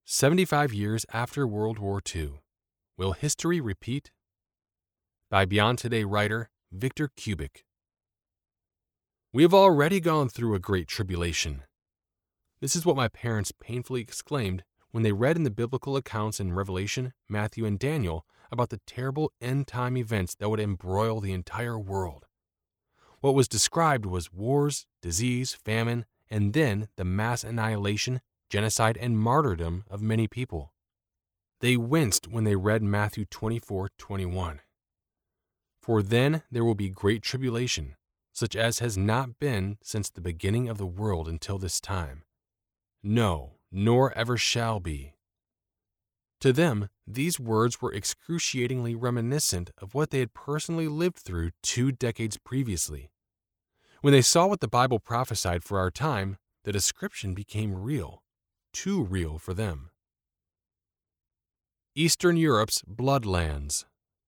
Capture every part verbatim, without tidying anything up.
seventy-five years after World War Two, will history repeat? By Beyond Today writer Victor Kubik. We have already gone through a great tribulation. This is what my parents painfully exclaimed when they read in the biblical accounts in Revelation, Matthew, and Daniel about the terrible end-time events that would embroil the entire world. What was described was wars, disease, famine, and then the mass annihilation, genocide, and martyrdom of many people. They winced when they read Matthew twenty-four twenty-one. For then there will be great tribulation, such as has not been since the beginning of the world until this time. No, nor ever shall be. To them, these words were excruciatingly reminiscent of what they had personally lived through two decades previously. When they saw what the Bible prophesied for our time, the description became real, too real for them. Eastern Europe's Bloodlands.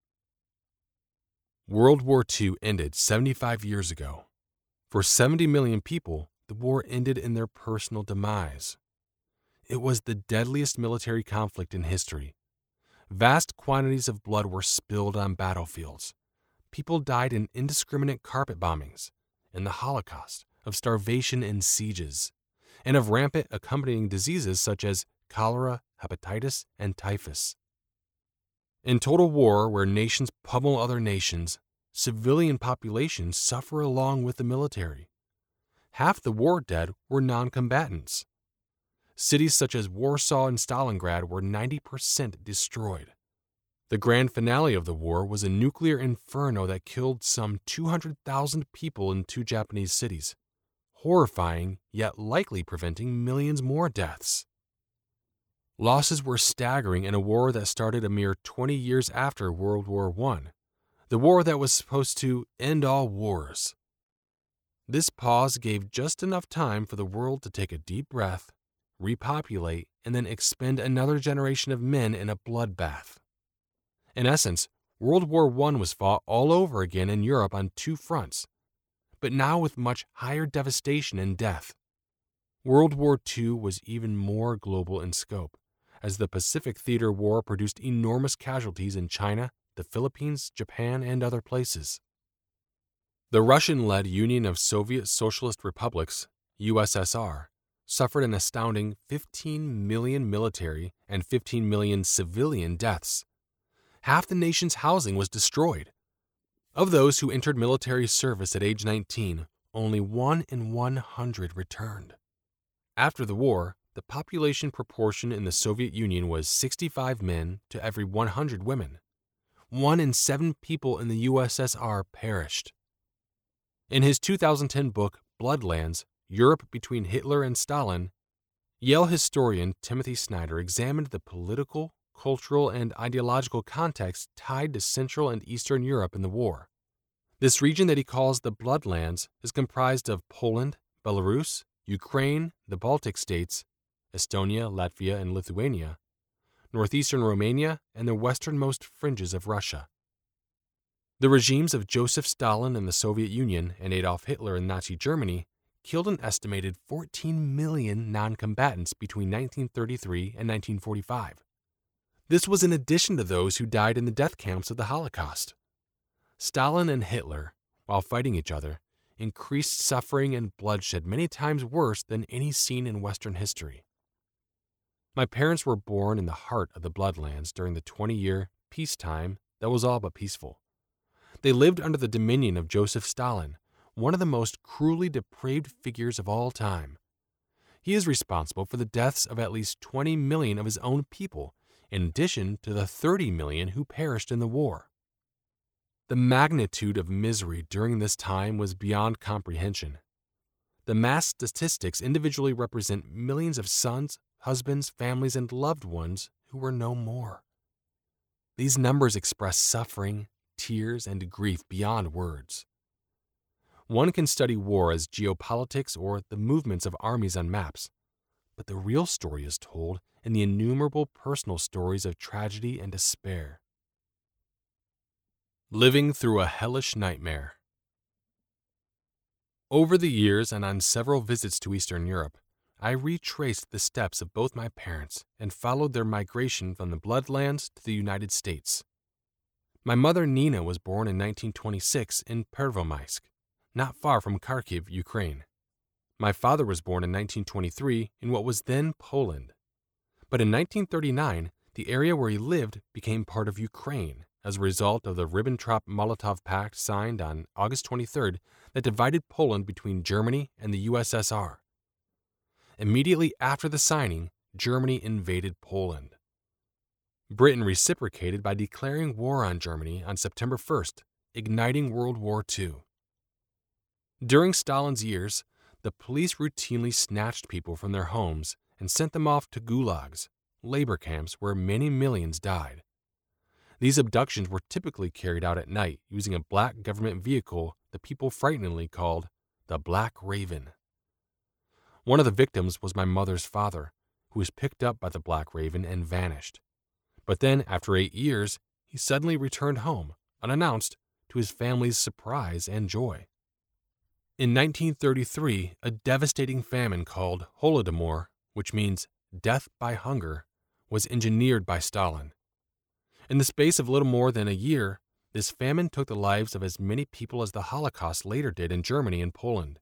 World War Two ended seventy-five years ago. For seventy million people, the war ended in their personal demise. It was the deadliest military conflict in history. Vast quantities of blood were spilled on battlefields. People died in indiscriminate carpet bombings, in the Holocaust, of starvation and sieges, and of rampant accompanying diseases such as cholera, hepatitis, and typhus. In total war, where nations pummel other nations, civilian populations suffer along with the military. Half the war dead were non-combatants. Cities such as Warsaw and Stalingrad were ninety percent destroyed. The grand finale of the war was a nuclear inferno that killed some two hundred thousand people in two Japanese cities, horrifying yet likely preventing millions more deaths. Losses were staggering in a war that started a mere twenty years after World War One, the war that was supposed to end all wars. This pause gave just enough time for the world to take a deep breath, repopulate, and then expend another generation of men in a bloodbath. In essence, World War One was fought all over again in Europe on two fronts, but now with much higher devastation and death. World War Two was even more global in scope, as the Pacific Theater War produced enormous casualties in China, the Philippines, Japan, and other places. The Russian-led Union of Soviet Socialist Republics, U S S R, suffered an astounding fifteen million military and fifteen million civilian deaths. Half the nation's housing was destroyed. Of those who entered military service at age nineteen, only one in one hundred returned. After the war, the population proportion in the Soviet Union was sixty-five men to every one hundred women. One in seven people in the U S S R perished. In his two thousand ten book, Bloodlands, Europe Between Hitler and Stalin, Yale historian Timothy Snyder examined the political, cultural, and ideological context tied to Central and Eastern Europe in the war. This region that he calls the Bloodlands is comprised of Poland, Belarus, Ukraine, the Baltic states, Estonia, Latvia, and Lithuania, northeastern Romania, and the westernmost fringes of Russia. The regimes of Joseph Stalin in the Soviet Union and Adolf Hitler in Nazi Germany killed an estimated fourteen million non-combatants between nineteen thirty-three and nineteen forty-five. This was in addition to those who died in the death camps of the Holocaust. Stalin and Hitler, while fighting each other, increased suffering and bloodshed many times worse than any seen in Western history. My parents were born in the heart of the Bloodlands during the twenty-year peacetime that was all but peaceful. They lived under the dominion of Joseph Stalin, one of the most cruelly depraved figures of all time. He is responsible for the deaths of at least twenty million of his own people, in addition to the thirty million who perished in the war. The magnitude of misery during this time was beyond comprehension. The mass statistics individually represent millions of sons, husbands, families, and loved ones who were no more. These numbers express suffering, tears, and grief beyond words. One can study war as geopolitics or the movements of armies on maps, but the real story is told in the innumerable personal stories of tragedy and despair. Living through a hellish nightmare. Over the years and on several visits to Eastern Europe, I retraced the steps of both my parents and followed their migration from the Bloodlands to the United States. My mother Nina was born in nineteen twenty-six in Pervomaisk, not far from Kharkiv, Ukraine. My father was born in nineteen twenty-three in what was then Poland. But in nineteen thirty-nine, the area where he lived became part of Ukraine as a result of the Ribbentrop-Molotov Pact signed on August twenty-third that divided Poland between Germany and the U S S R. Immediately after the signing, Germany invaded Poland. Britain reciprocated by declaring war on Germany on September first, igniting World War Two. During Stalin's years, the police routinely snatched people from their homes and sent them off to gulags, labor camps where many millions died. These abductions were typically carried out at night using a black government vehicle the people frighteningly called the Black Raven. One of the victims was my mother's father, who was picked up by the Black Raven and vanished. But then, after eight years, he suddenly returned home, unannounced, to his family's surprise and joy. In nineteen thirty-three, a devastating famine called Holodomor, which means death by hunger, was engineered by Stalin. In the space of little more than a year, this famine took the lives of as many people as the Holocaust later did in Germany and Poland.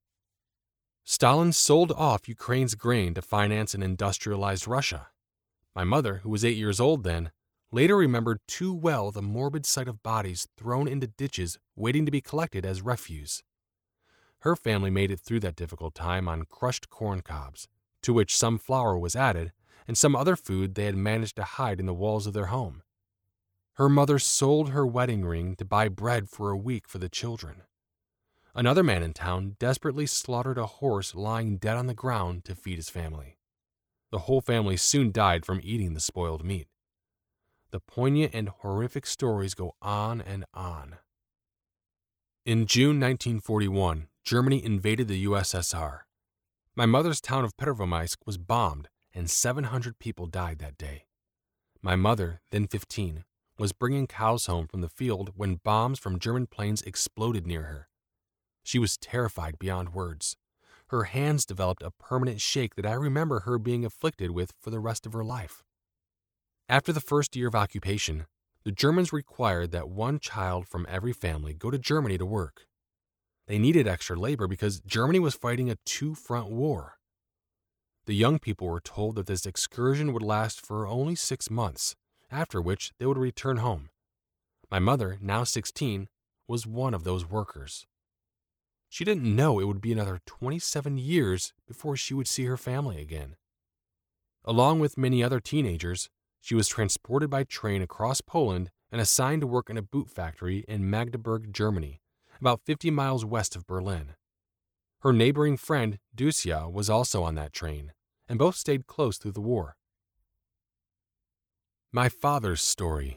Stalin sold off Ukraine's grain to finance an industrialized Russia. My mother, who was eight years old then, later remembered too well the morbid sight of bodies thrown into ditches waiting to be collected as refuse. Her family made it through that difficult time on crushed corn cobs, to which some flour was added, and some other food they had managed to hide in the walls of their home. Her mother sold her wedding ring to buy bread for a week for the children. Another man in town desperately slaughtered a horse lying dead on the ground to feed his family. The whole family soon died from eating the spoiled meat. The poignant and horrific stories go on and on. In June nineteen forty-one, Germany invaded the U S S R. My mother's town of Pervomaisk was bombed, and seven hundred people died that day. My mother, then fifteen, was bringing cows home from the field when bombs from German planes exploded near her. She was terrified beyond words. Her hands developed a permanent shake that I remember her being afflicted with for the rest of her life. After the first year of occupation, the Germans required that one child from every family go to Germany to work. They needed extra labor because Germany was fighting a two-front war. The young people were told that this excursion would last for only six months, after which they would return home. My mother, now sixteen, was one of those workers. She didn't know it would be another twenty-seven years before she would see her family again. Along with many other teenagers, she was transported by train across Poland and assigned to work in a boot factory in Magdeburg, Germany, about fifty miles west of Berlin. Her neighboring friend, Dusia, was also on that train, and both stayed close through the war. My father's story.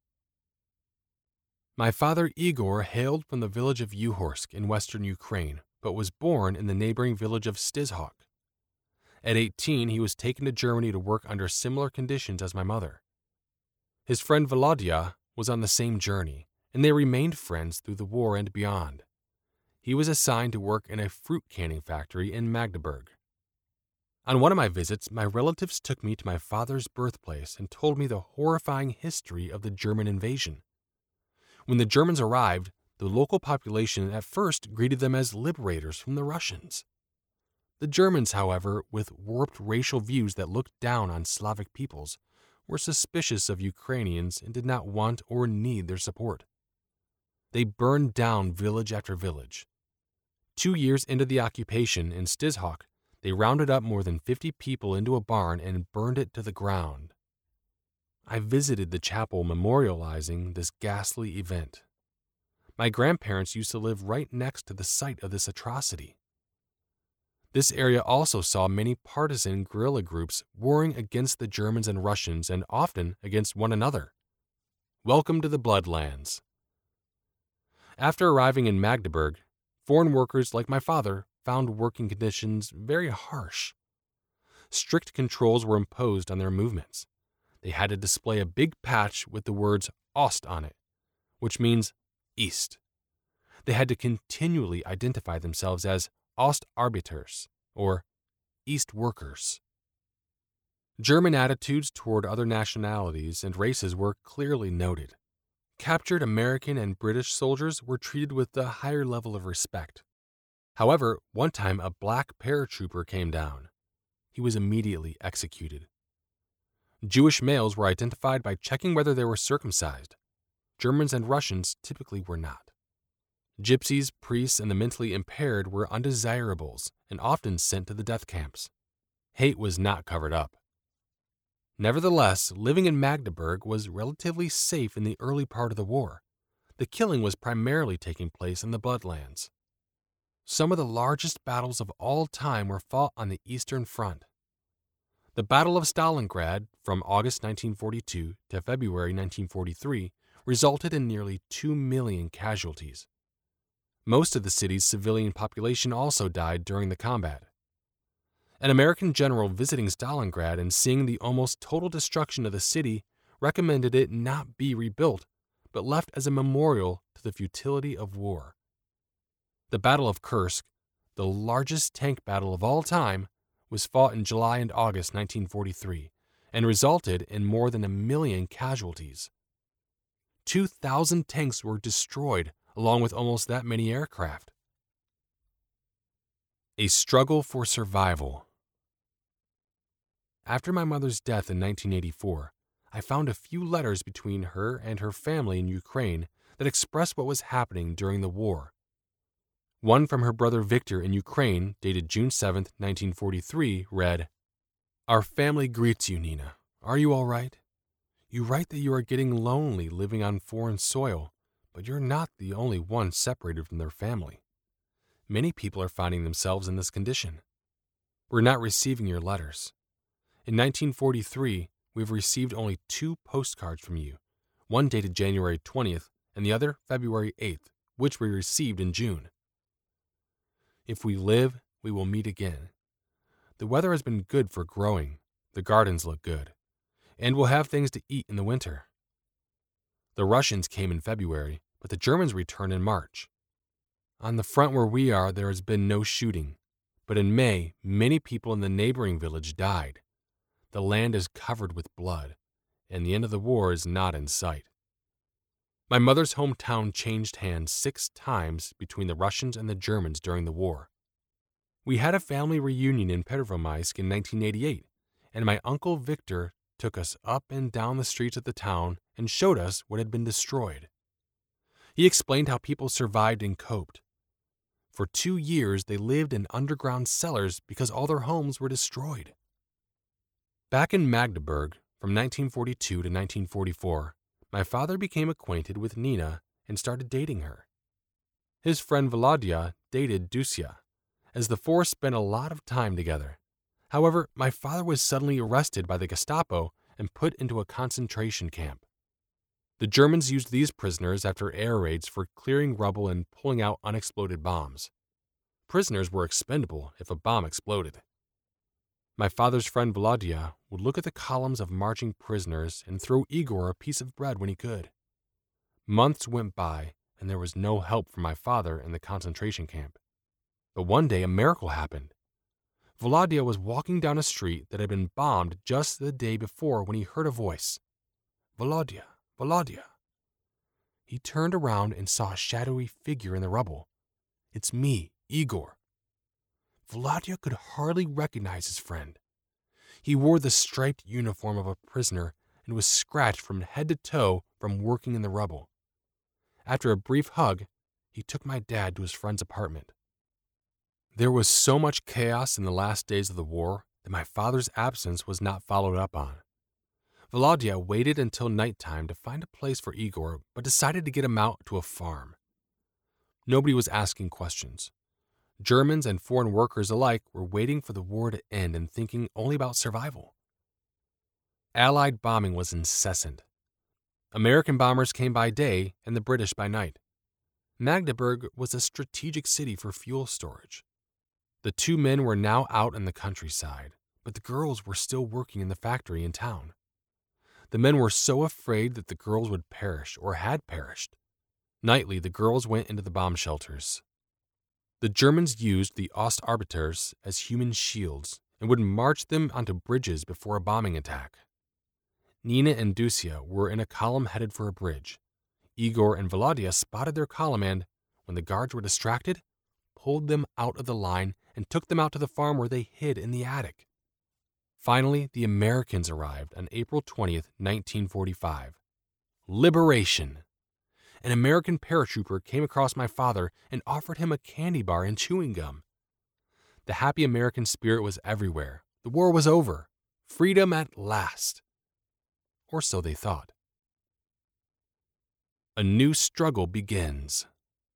My father Igor hailed from the village of Uhorsk in western Ukraine, but was born in the neighboring village of Stizhok. At eighteen, he was taken to Germany to work under similar conditions as my mother. His friend Volodya was on the same journey, and they remained friends through the war and beyond. He was assigned to work in a fruit canning factory in Magdeburg. On one of my visits, my relatives took me to my father's birthplace and told me the horrifying history of the German invasion. When the Germans arrived, the local population at first greeted them as liberators from the Russians. The Germans, however, with warped racial views that looked down on Slavic peoples, were suspicious of Ukrainians and did not want or need their support. They burned down village after village. Two years into the occupation in Stizhok, they rounded up more than fifty people into a barn and burned it to the ground. I visited the chapel memorializing this ghastly event. My grandparents used to live right next to the site of this atrocity. This area also saw many partisan guerrilla groups warring against the Germans and Russians and often against one another. Welcome to the Bloodlands. After arriving in Magdeburg, foreign workers like my father found working conditions very harsh. Strict controls were imposed on their movements. They had to display a big patch with the words Ost on it, which means East. They had to continually identify themselves as Ostarbeiters, or East workers. German attitudes toward other nationalities and races were clearly noted. Captured American and British soldiers were treated with a higher level of respect. However, one time a black paratrooper came down. He was immediately executed. Jewish males were identified by checking whether they were circumcised. Germans and Russians typically were not. Gypsies, priests, and the mentally impaired were undesirables and often sent to the death camps. Hate was not covered up. Nevertheless, living in Magdeburg was relatively safe in the early part of the war. The killing was primarily taking place in the Bloodlands. Some of the largest battles of all time were fought on the Eastern Front. The Battle of Stalingrad from August nineteen forty-two to February nineteen forty-three resulted in nearly two million casualties. Most of the city's civilian population also died during the combat. An American general visiting Stalingrad and seeing the almost total destruction of the city recommended it not be rebuilt, but left as a memorial to the futility of war. The Battle of Kursk, the largest tank battle of all time, was fought in July and August nineteen forty-three and resulted in more than a million casualties. two thousand tanks were destroyed, along with almost that many aircraft. A struggle for survival. After my mother's death in nineteen eighty-four, I found a few letters between her and her family in Ukraine that expressed what was happening during the war. One from her brother Victor in Ukraine, dated June seventh, nineteen forty-three, read, "Our family greets you, Nina. Are you all right? You write that you are getting lonely living on foreign soil, but you're not the only one separated from their family. Many people are finding themselves in this condition. We're not receiving your letters. In nineteen forty-three, we've received only two postcards from you, one dated January twentieth and the other February eighth, which we received in June. If we live, we will meet again. The weather has been good for growing, the gardens look good, and we'll have things to eat in the winter. The Russians came in February, but the Germans returned in March. On the front where we are, there has been no shooting, but in May, many people in the neighboring village died. The land is covered with blood, and the end of the war is not in sight. My mother's hometown changed hands six times between the Russians and the Germans during the war. We had a family reunion in Pervomaisk in nineteen eighty-eight, and my uncle Victor took us up and down the streets of the town and showed us what had been destroyed. He explained how people survived and coped. For two years, they lived in underground cellars because all their homes were destroyed. Back in Magdeburg, from nineteen forty-two to nineteen forty-four, my father became acquainted with Nina and started dating her. His friend Volodya dated Dusia, as the four spent a lot of time together. However, my father was suddenly arrested by the Gestapo and put into a concentration camp. The Germans used these prisoners after air raids for clearing rubble and pulling out unexploded bombs. Prisoners were expendable if a bomb exploded. My father's friend Volodya would look at the columns of marching prisoners and throw Igor a piece of bread when he could. Months went by, and there was no help for my father in the concentration camp. But one day a miracle happened. Volodya was walking down a street that had been bombed just the day before when he heard a voice. "Volodya, Volodya." He turned around and saw a shadowy figure in the rubble. "It's me, Igor." Volodya could hardly recognize his friend. He wore the striped uniform of a prisoner and was scratched from head to toe from working in the rubble. After a brief hug, he took my dad to his friend's apartment. There was so much chaos in the last days of the war that my father's absence was not followed up on. Volodya waited until nighttime to find a place for Igor, but decided to get him out to a farm. Nobody was asking questions. Germans and foreign workers alike were waiting for the war to end and thinking only about survival. Allied bombing was incessant. American bombers came by day and the British by night. Magdeburg was a strategic city for fuel storage. The two men were now out in the countryside, but the girls were still working in the factory in town. The men were so afraid that the girls would perish or had perished. Nightly, the girls went into the bomb shelters. The Germans used the Ostarbeiters as human shields, and would march them onto bridges before a bombing attack. Nina and Ducia were in a column headed for a bridge. Igor and Volodya spotted their column and, when the guards were distracted, pulled them out of the line and took them out to the farm where they hid in the attic. Finally, the Americans arrived on April twentieth, nineteen forty-five. Liberation! An American paratrooper came across my father and offered him a candy bar and chewing gum. The happy American spirit was everywhere. The war was over. Freedom at last. Or so they thought. A new struggle begins.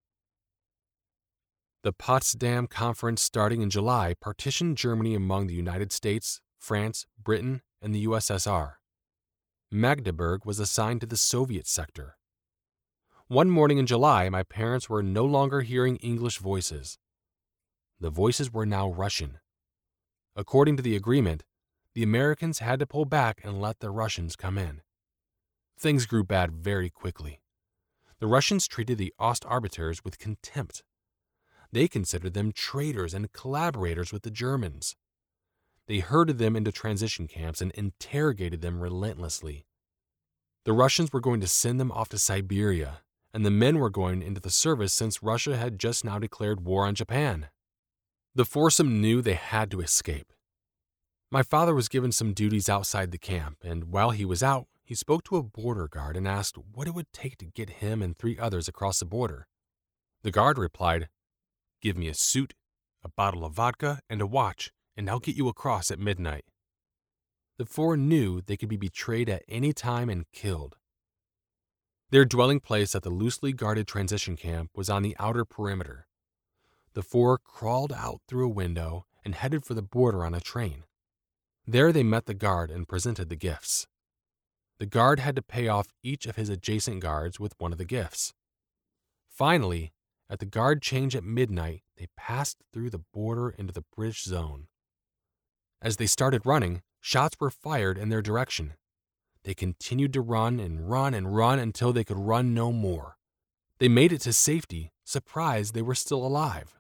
The Potsdam Conference, starting in July, partitioned Germany among the United States, France, Britain, and the U S S R. Magdeburg was assigned to the Soviet sector. One morning in July, my parents were no longer hearing English voices. The voices were now Russian. According to the agreement, the Americans had to pull back and let the Russians come in. Things grew bad very quickly. The Russians treated the Ostarbiters with contempt. They considered them traitors and collaborators with the Germans. They herded them into transition camps and interrogated them relentlessly. The Russians were going to send them off to Siberia, and the men were going into the service since Russia had just now declared war on Japan. The foursome knew they had to escape. My father was given some duties outside the camp, and while he was out, he spoke to a border guard and asked what it would take to get him and three others across the border. The guard replied, "Give me a suit, a bottle of vodka, and a watch, and I'll get you across at midnight." The four knew they could be betrayed at any time and killed. Their dwelling place at the loosely guarded transition camp was on the outer perimeter. The four crawled out through a window and headed for the border on a train. There they met the guard and presented the gifts. The guard had to pay off each of his adjacent guards with one of the gifts. Finally, at the guard change at midnight, they passed through the border into the British zone. As they started running, shots were fired in their direction. They continued to run and run and run until they could run no more. They made it to safety, surprised they were still alive.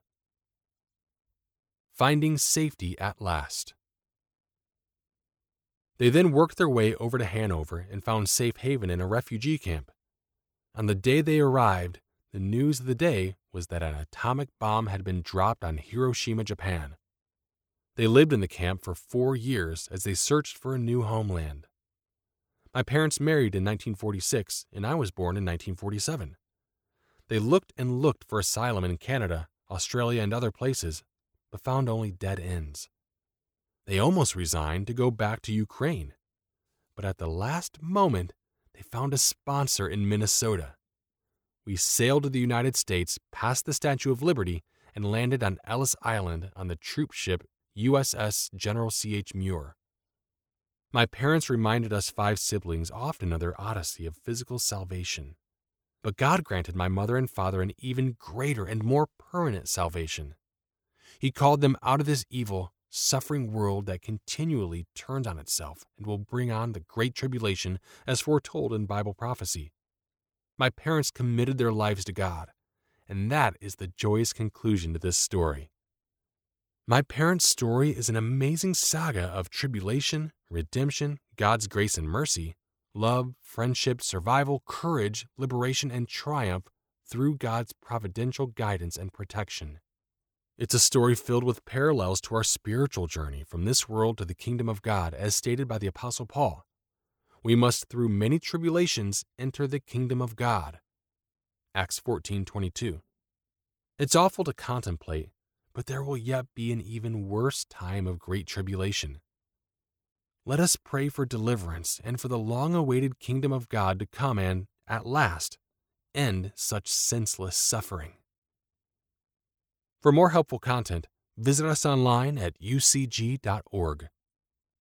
Finding safety at last. They then worked their way over to Hanover and found safe haven in a refugee camp. On the day they arrived, the news of the day was that an atomic bomb had been dropped on Hiroshima, Japan. They lived in the camp for four years as they searched for a new homeland. My parents married in nineteen forty-six, and I was born in nineteen forty-seven. They looked and looked for asylum in Canada, Australia, and other places, but found only dead ends. They almost resigned to go back to Ukraine, but at the last moment, they found a sponsor in Minnesota. We sailed to the United States, past the Statue of Liberty, and landed on Ellis Island on the troop ship U S S General C H Muir. My parents reminded us five siblings often of their odyssey of physical salvation, but God granted my mother and father an even greater and more permanent salvation. He called them out of this evil, suffering world that continually turns on itself and will bring on the great tribulation as foretold in Bible prophecy. My parents committed their lives to God, and that is the joyous conclusion to this story. My parents' story is an amazing saga of tribulation, redemption, God's grace and mercy, love, friendship, survival, courage, liberation, and triumph through God's providential guidance and protection. It's a story filled with parallels to our spiritual journey from this world to the kingdom of God, as stated by the Apostle Paul. We must, through many tribulations, enter the kingdom of God. Acts fourteen twenty-two. It's awful to contemplate, but there will yet be an even worse time of great tribulation. Let us pray for deliverance and for the long-awaited kingdom of God to come and, at last, end such senseless suffering. For more helpful content, visit us online at u c g dot org.